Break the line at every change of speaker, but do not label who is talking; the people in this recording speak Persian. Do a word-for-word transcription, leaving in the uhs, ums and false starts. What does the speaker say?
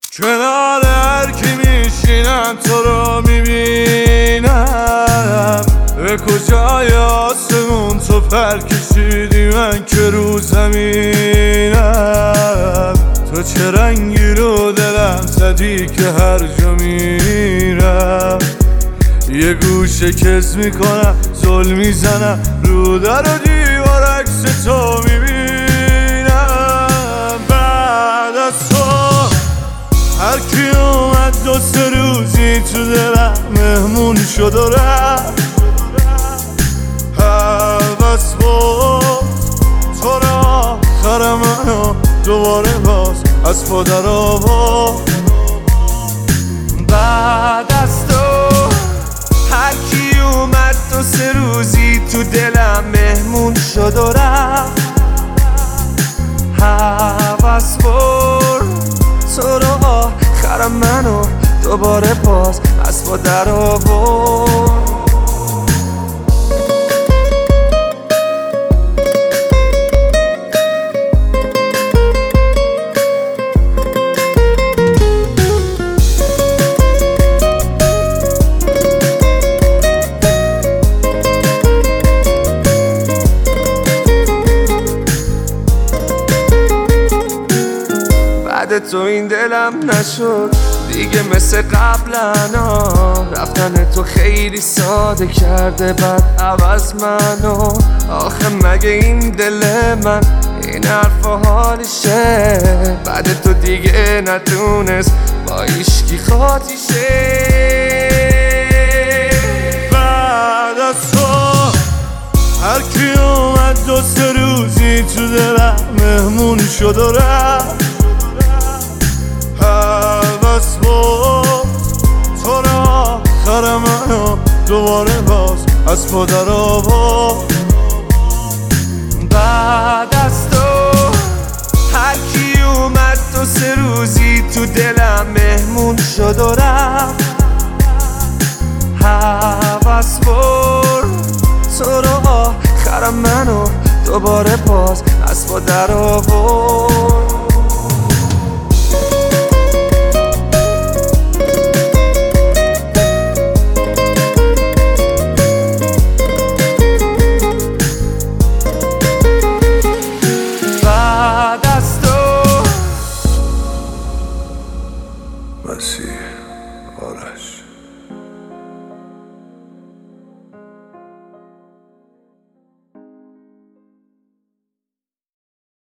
کنار هر کی میشینم تو رو میبینم. به کجای آسمون تو پر کشیدی من که رو زمینم. تو چه رنگی رو دلم زدی که هر جا میرم یه گوشه کز میکنم زل میزنم رو در و دیوار عکس تو میبینم. بعد از تو هر کی اومد دو سه روزی تو دلم مهمون شد و رفت. هوس بود تو را آخر منو دوباره باز از پا در آورد. بعد از تو هر کی اومد دو سه روزی تو دلم مهمون شد و رفت. هوس برد تو رو آخر منو دوباره باز از پا در آورد. بعد تو این دلم نشد دیگه مثل قبلنا. رفتن تو خیلی ساده کرده بعد عوض منو. آخه مگه این دل من این حرف و حالشه؟ بعد تو دیگه نتونست با ایشکی خاطیشه. بعد از تو هر کی اومد دو سه روزی تو دلم مهمون شد و رفت. هوس بود تو را آخر منو دوباره باز از پا در آورد. بعد از تو هر کی اومد دو سه روزی تو دلم مهمون شد و رفت. هوس بود تو را آخر منو دوباره باز از پا در آورد.